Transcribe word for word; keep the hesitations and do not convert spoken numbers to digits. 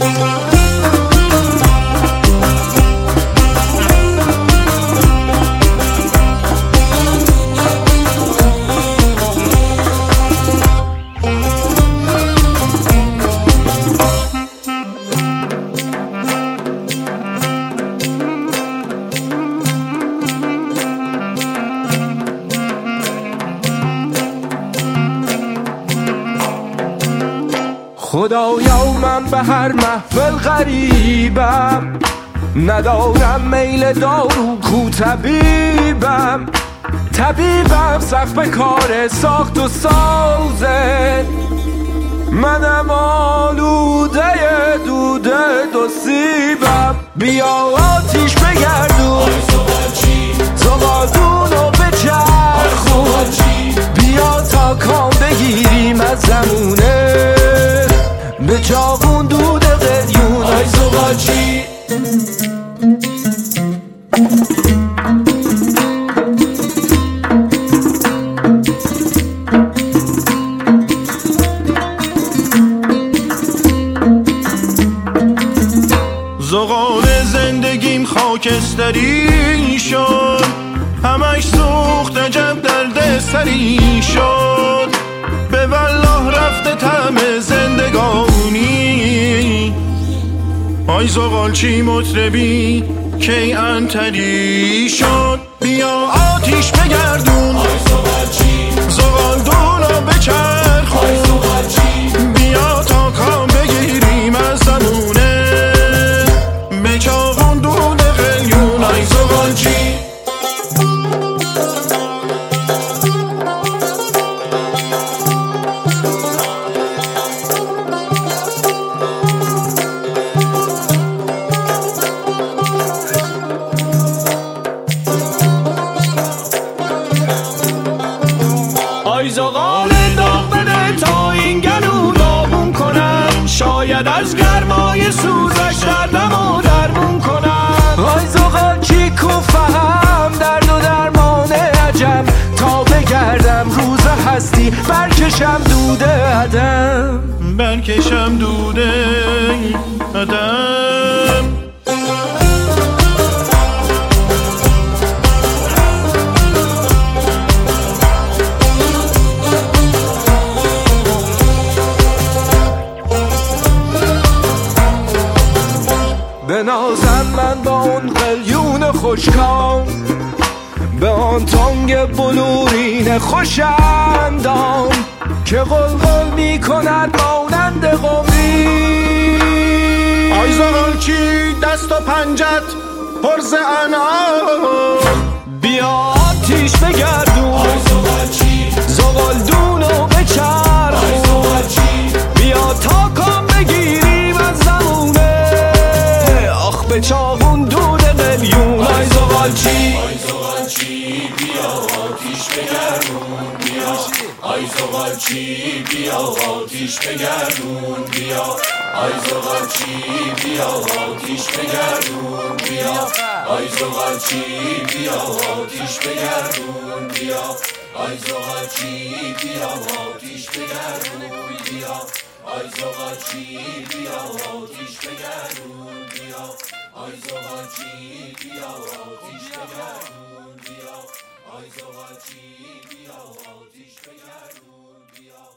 خدایا من به هر محفل غریبم، ندارم میل دارو کو طبیبم. طبیبم سخت به کار ساخت و سازه، منم آلوده دوده دو سیبم. بیا آتیش بگردون زغالدونو بچرخون، بیا تا کام بگیریم از زمونه به چاقون دود قلیون. آی زغالچی زغال زندگیم خاکستری شد، همش سوخت عجب درد سری شد. به والله رفته طعم زندگانی، آی زغالچی مطربی کی انتری شد. بیا آتیش بگردون زغالدونو بچرخون، بیا تا کام بگیریم از زمونه به چاقون دود قلیون. آی زغالچی آی زغال داغ بده تا این گلو داغون کنم، شاید از گرمای سوزش دردمو درمون کنم. آی زغالچی کو فهم درد و درمان عجم، تا بگردم روز هستی برکشم دوده عدم، برکشم دوده عدم. بنازم من با اون قلیون خوشکام، به آن تانگ بلورین خوشندام که قلقل می کند مانند قمری. آی زغالچی دست و پنجت پر ز انعام، بیا آتیش بگردون زغالدونو بچرخون، بیا تا کام بگیریم از زمونه آخ به چاقون دود قلیون. آی زغالچی آی زغالچی بیا آتیش بگردون بیا، آی زغالچی بیا آتیش بگردون بیا، آی زغالچی بیا آتیش بگردون بیا، آی زغالچی بیا آتیش بگردون بیا، آی زغالچی بیا آتیش بگردون بیا، آی زغالچی بیا آتیش بگردون بیا، آی زغالچی بیا آتیش بگردون بیا، آی زغالچی بیا آتیش بگردون بیا.